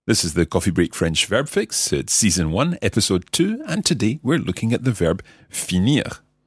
This is the Coffee Break French Verb Fix. It's Season 1, Episode 2, and today we're looking at the verb finir.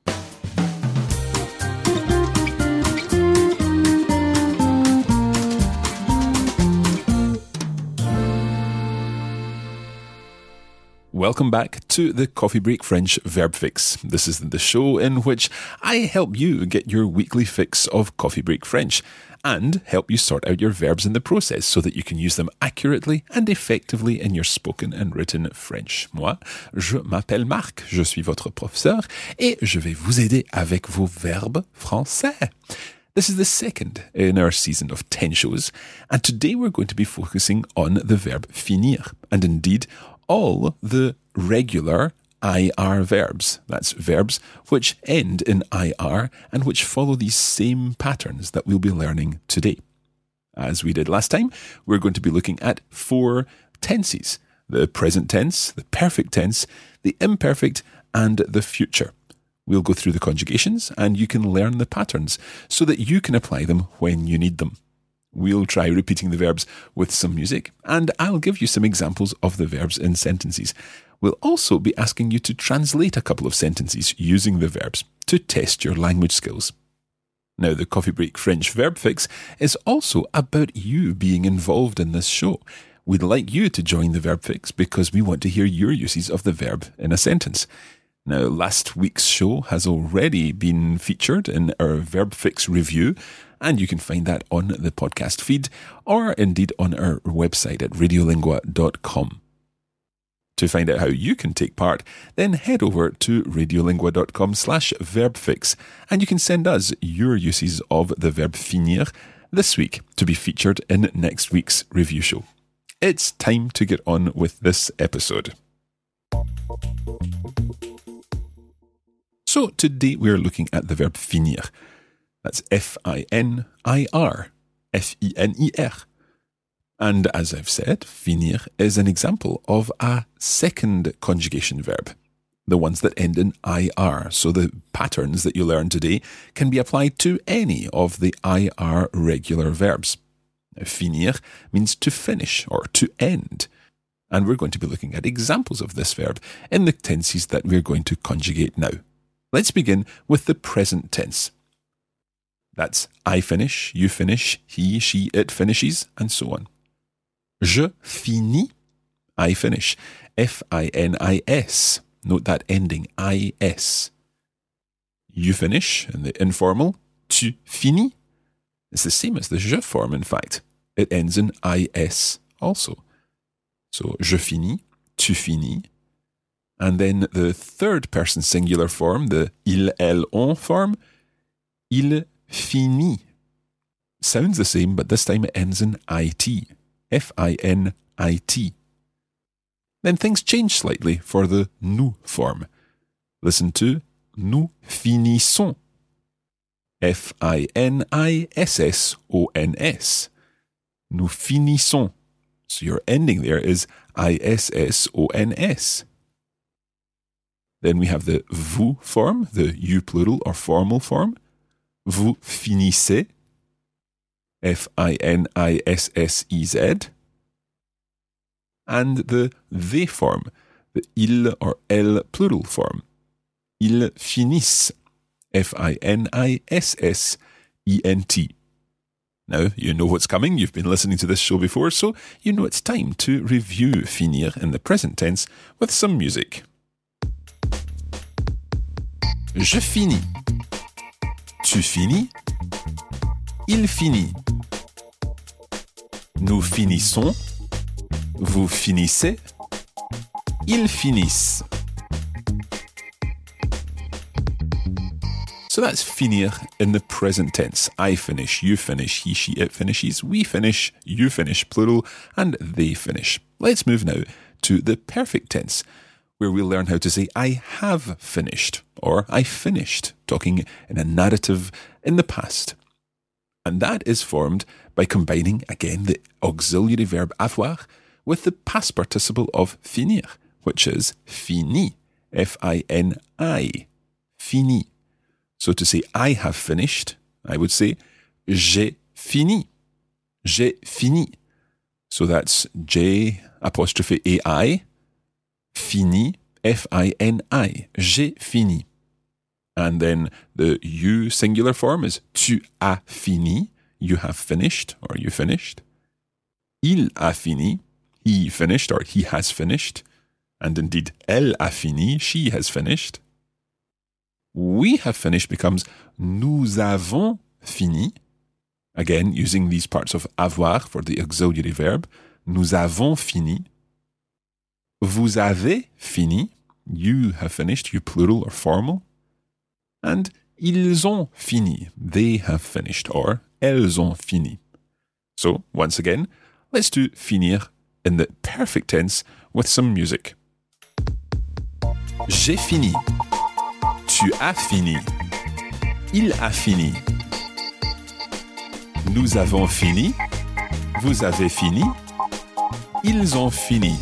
Welcome back to the Coffee Break French Verb Fix. This is the show in which I help you get your weekly fix of Coffee Break French and help you sort out your verbs in the process so that you can use them accurately and effectively in your spoken and written French. Moi, je m'appelle Marc, je suis votre professeur et je vais vous aider avec vos verbes français. This is the second in our season of 10 shows, and today we're going to be focusing on the verb finir, and indeed all the regular IR verbs. That's verbs which end in IR and which follow these same patterns that we'll be learning today. As we did last time, we're going to be looking at 4 tenses: the present tense, the perfect tense, the imperfect, and the future. We'll go through the conjugations and you can learn the patterns so that you can apply them when you need them. We'll try repeating the verbs with some music, and I'll give you some examples of the verbs in sentences. We'll also be asking you to translate a couple of sentences using the verbs to test your language skills. Now, the Coffee Break French Verb Fix is also about you being involved in this show. We'd like you to join the Verb Fix because we want to hear your uses of the verb in a sentence. Now, last week's show has already been featured in our Verb Fix review, and you can find that on the podcast feed or indeed on our website at radiolingua.com. To find out how you can take part, then head over to radiolingua.com/verbfix and you can send us your uses of the verb finir this week to be featured in next week's review show. It's time to get on with this episode. So today we're looking at the verb finir. That's F-I-N-I-R, F-I-N-I-R. And as I've said, finir is an example of a second conjugation verb, the ones that end in IR. So the patterns that you learn today can be applied to any of the IR regular verbs. Finir means to finish or to end. And we're going to be looking at examples of this verb in the tenses that we're going to conjugate now. Let's begin with the present tense. That's I finish, you finish, he, she, it finishes, and so on. Je finis, I finish. F-I-N-I-S. Note that ending, I-S. You finish, in the informal, tu finis. It's the same as the je form, in fact. It ends in I-S also. So, je finis, tu finis. And then the third person singular form, the il, elle, on form, il finit. Sounds the same, but this time it ends in I-T. F-I-N-I-T. Then things change slightly for the nous form. Listen to nous finissons. F-I-N-I-S-S-O-N-S. Nous finissons. So your ending there is I-S-S-O-N-S. Then we have the vous form, the you plural or formal form. Vous finissez. F-I-N-I-S-S-E-Z. And the they form, the il or elle plural form. Ils finissent. F-I-N-I-S-S-E-N-T. Now, you know what's coming. You've been listening to this show before, so you know it's time to review finir in the present tense with some music. Je finis. Tu finis. Il finit. Nous finissons. Vous finissez. Ils finissent. So that's finir in the present tense. I finish, you finish, he, she, it finishes, we finish, you finish, plural, and they finish. Let's move now to the perfect tense, where we'll learn how to say I have finished or I finished, talking in a narrative in the past. And that is formed by combining, again, the auxiliary verb avoir with the past participle of finir, which is fini, F-I-N-I, fini. So to say I have finished, I would say j'ai fini, j'ai fini. So that's J apostrophe AI, fini, F-I-N-I, j'ai fini. And then the you singular form is tu as fini, you have finished or you finished. Il a fini, he finished or he has finished. And indeed, elle a fini, she has finished. We have finished becomes nous avons fini. Again, using these parts of avoir for the auxiliary verb. Nous avons fini. Vous avez fini. You have finished, you plural or formal. And ils ont fini. They have finished or elles ont fini. So, once again, let's do finir in the perfect tense with some music. J'ai fini. Tu as fini. Il a fini. Nous avons fini. Vous avez fini. Ils ont fini.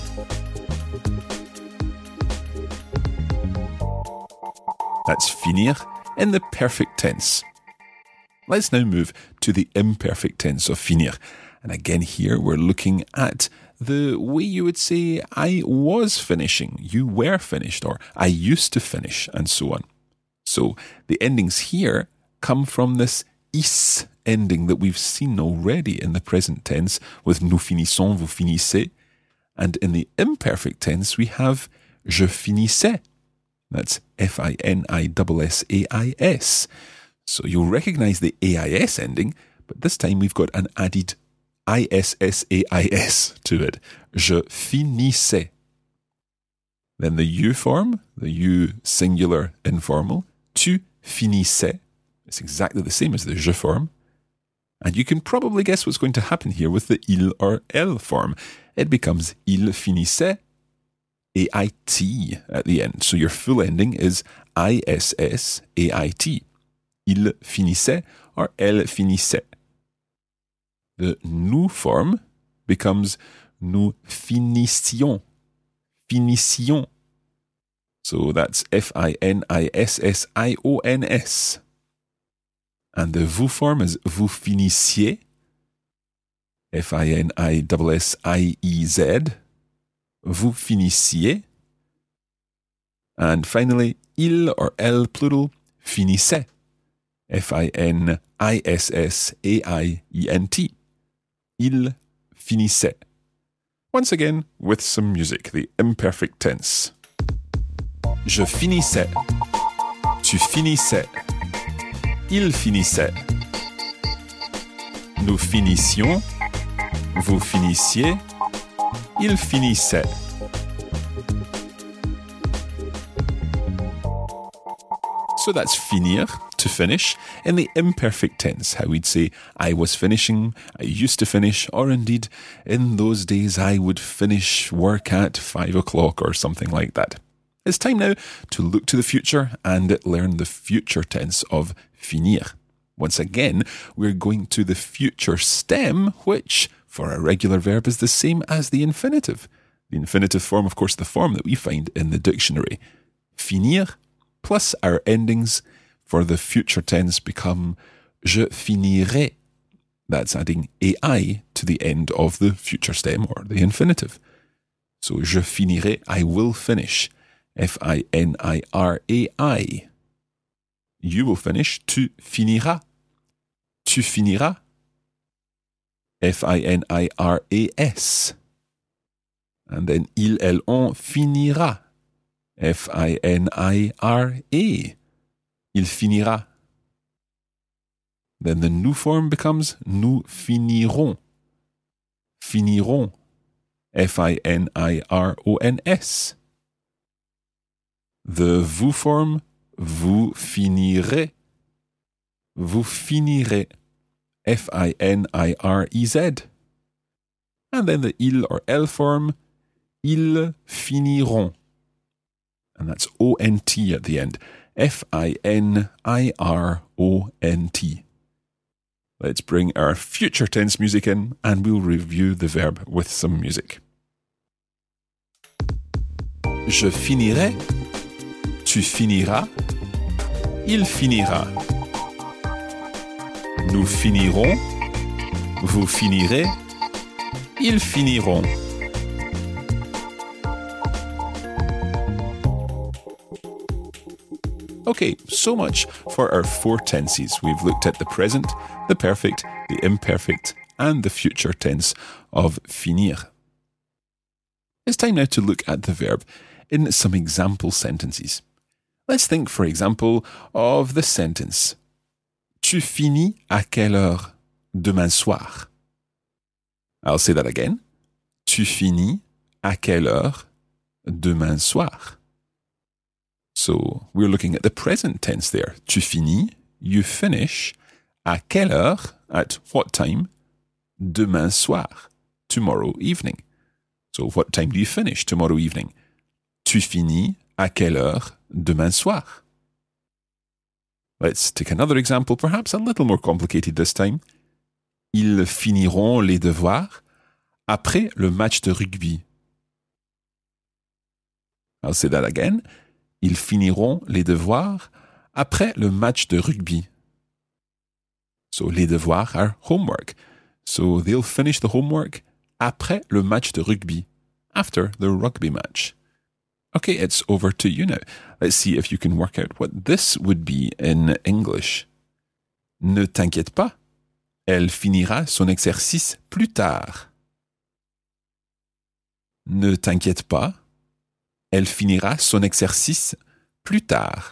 That's finir in the perfect tense. Let's now move to the imperfect tense of finir. And again here we're looking at the way you would say I was finishing, you were finished, or I used to finish, and so on. So the endings here come from this is ending that we've seen already in the present tense with nous finissons, vous finissez. And in the imperfect tense we have je finissais. That's F-I-N-I-S-S-A-I-S. So you'll recognize the AIS ending, but this time we've got an added I-S-S-A-I-S to it. Je finissais. Then the you form, the you singular informal, tu finissais. It's exactly the same as the je form. And you can probably guess what's going to happen here with the il or elle form. It becomes il finissait, A-I-T at the end. So your full ending is I-S-S-A-I-T. Il finissait or elle finissait. The nous form becomes nous finissions. Finissions. So that's F-I-N-I-S-S-I-O-N-S. And the vous form is vous finissiez. F-I-N-I-S-S-I-E-Z. Vous finissiez. And finally, il or elle plural finissait. F-I-N-I-S-S-A-I-E-N-T. Il finissait. Once again, with some music, the imperfect tense. Je finissais. Tu finissais. Il finissait. Nous finissions. Vous finissiez. Il finissait. So that's finir, to finish, in the imperfect tense, how we'd say, I was finishing, I used to finish, or indeed, in those days I would finish work at 5 o'clock or something like that. It's time now to look to the future and learn the future tense of finir. Once again, we're going to the future stem, which, for a regular verb, is the same as the infinitive. The infinitive form, of course, the form that we find in the dictionary. Finir plus our endings for the future tense become je finirai. That's adding ai to the end of the future stem or the infinitive. So je finirai, I will finish. F-I-N-I-R-A-I. You will finish, tu finiras. Tu finiras. F-I-N-I-R-A-S. And then il, elle, on finira. F-I-N-I-R-A. Il finira. Then the nous form becomes nous finirons. Finirons. F-I-N-I-R-O-N-S. The vous form, vous finirez. Vous finirez. F-I-N-I-R-E-Z. And then the il or elle form, ils finiront. And that's O-N-T at the end. F-I-N-I-R-O-N-T. Let's bring our future tense music in and we'll review the verb with some music. Je finirai. Tu finiras. Il finira. Nous finirons. Vous finirez. Ils finiront. Okay, so much for our 4 tenses. We've looked at the present, the perfect, the imperfect, and the future tense of finir. It's time now to look at the verb in some example sentences. Let's think, for example, of the sentence Tu finis à quelle heure demain soir? I'll say that again. Tu finis à quelle heure demain soir? So we're looking at the present tense there. Tu finis, you finish. À quelle heure, at what time? Demain soir, tomorrow evening. So what time do you finish tomorrow evening? Tu finis à quelle heure demain soir? Let's take another example, perhaps a little more complicated this time. Ils finiront les devoirs après le match de rugby. I'll say that again. Ils finiront les devoirs après le match de rugby. So les devoirs are homework. So they'll finish the homework après le match de rugby, after the rugby match. Okay, it's over to you now. Let's see if you can work out what this would be in English. Ne t'inquiète pas, elle finira son exercice plus tard. Ne t'inquiète pas, elle finira son exercice plus tard.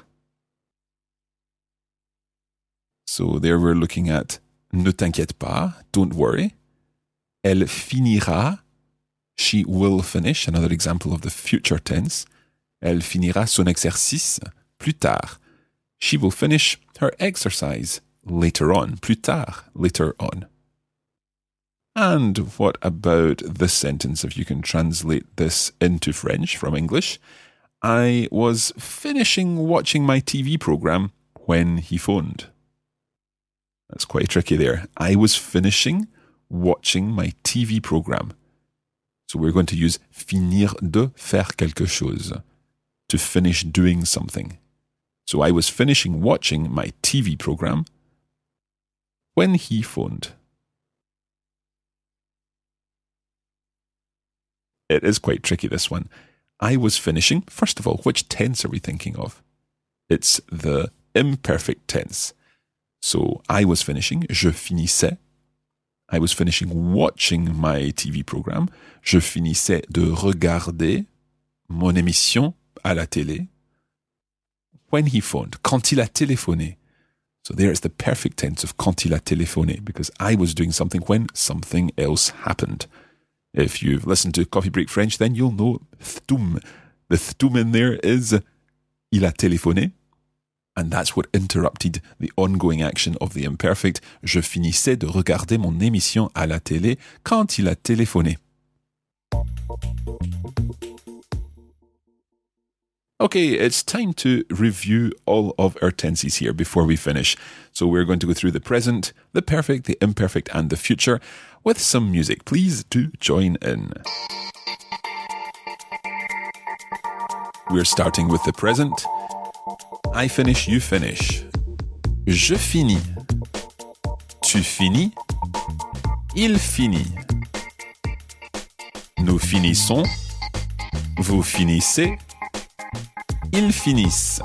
So there we're looking at ne t'inquiète pas, don't worry. Elle finira, she will finish, another example of the future tense. Elle finira son exercice plus tard. She will finish her exercise later on, plus tard, later on. And what about this sentence, if you can translate this into French from English? I was finishing watching my TV program when he phoned. That's quite tricky there. I was finishing watching my TV program. So we're going to use finir de faire quelque chose, to finish doing something. So I was finishing watching my TV program when he phoned. It is quite tricky, this one. I was finishing. First of all, which tense are we thinking of? It's the imperfect tense. So I was finishing, je finissais. I was finishing watching my TV program. Je finissais de regarder mon émission à la télé. When he phoned, quand il a téléphoné. So there is the perfect tense of quand il a téléphoné, because I was doing something when something else happened. If you've listened to Coffee Break French, then you'll know thtum. The thtum in there is il a téléphoné, and that's what interrupted the ongoing action of the imperfect. Je finissais de regarder mon émission à la télé quand il a téléphoné. Okay, it's time to review all of our tenses here before we finish. So we're going to go through the present, the perfect, the imperfect, and the future with some music. Please do join in. We're starting with the present. I finish, you finish. Je finis. Tu finis. Il finit. Nous finissons. Vous finissez. Ils finissent.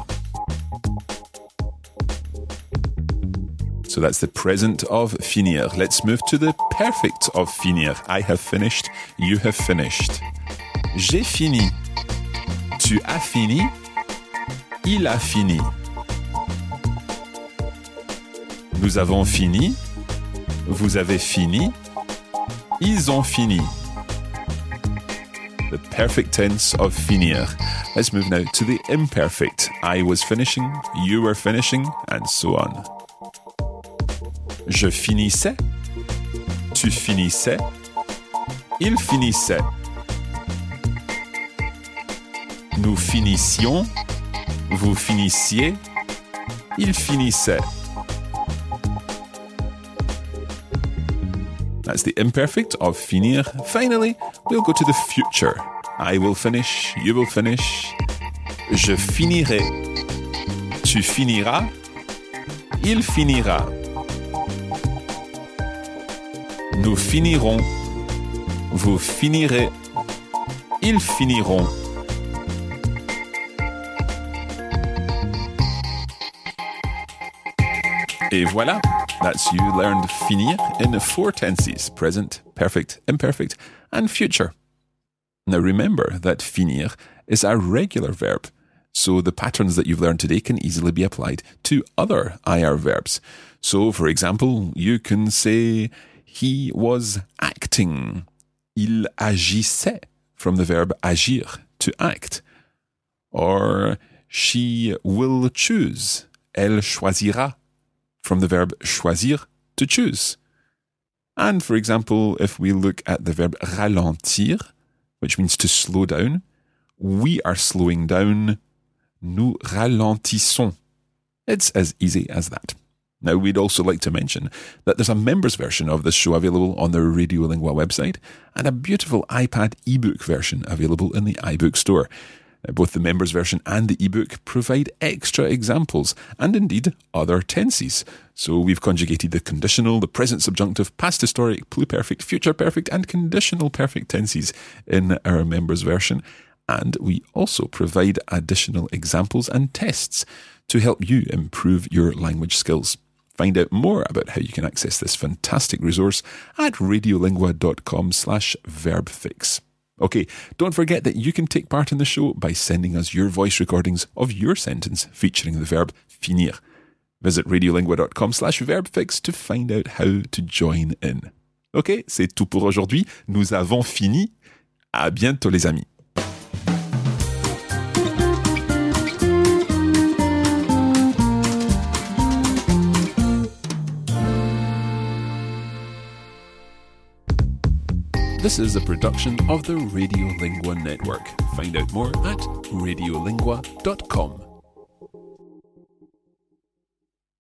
So that's the present of finir. Let's move to the perfect of finir. I have finished. You have finished. J'ai fini. Tu as fini. Il a fini. Nous avons fini. Vous avez fini. Ils ont fini. The perfect tense of finir. Let's move now to the imperfect. I was finishing, you were finishing, and so on. Je finissais. Tu finissais. Il finissait. Nous finissions. Vous finissiez. Il finissait. That's the imperfect of finir. Finally, we'll go to the future. I will finish, you will finish. Je finirai. Tu finiras. Il finira. Nous finirons. Vous finirez. Ils finiront. Et voilà, that's you learned finir in 4 tenses: present, perfect, imperfect, and future. Now remember that finir is a regular verb, so the patterns that you've learned today can easily be applied to other IR verbs. So, for example, you can say, he was acting. Il agissait, from the verb agir, to act. Or, she will choose. Elle choisira, from the verb choisir, to choose. And for example, if we look at the verb ralentir, which means to slow down, we are slowing down. Nous ralentissons. It's as easy as that. Now, we'd also like to mention that there's a members version of this show available on the Radiolingua website and a beautiful iPad ebook version available in the iBook store. Both the members version and the ebook provide extra examples and indeed other tenses. So we've conjugated the conditional, the present subjunctive, past historic, pluperfect, future perfect, and conditional perfect tenses in our members version. And we also provide additional examples and tests to help you improve your language skills. Find out more about how you can access this fantastic resource at radiolingua.com/verbfix. Okay, don't forget that you can take part in the show by sending us your voice recordings of your sentence featuring the verb finir. Visit radiolingua.com/verbfix to find out how to join in. Ok, c'est tout pour aujourd'hui. Nous avons fini. À bientôt les amis. This is a production of the Radiolingua Network. Find out more at radiolingua.com.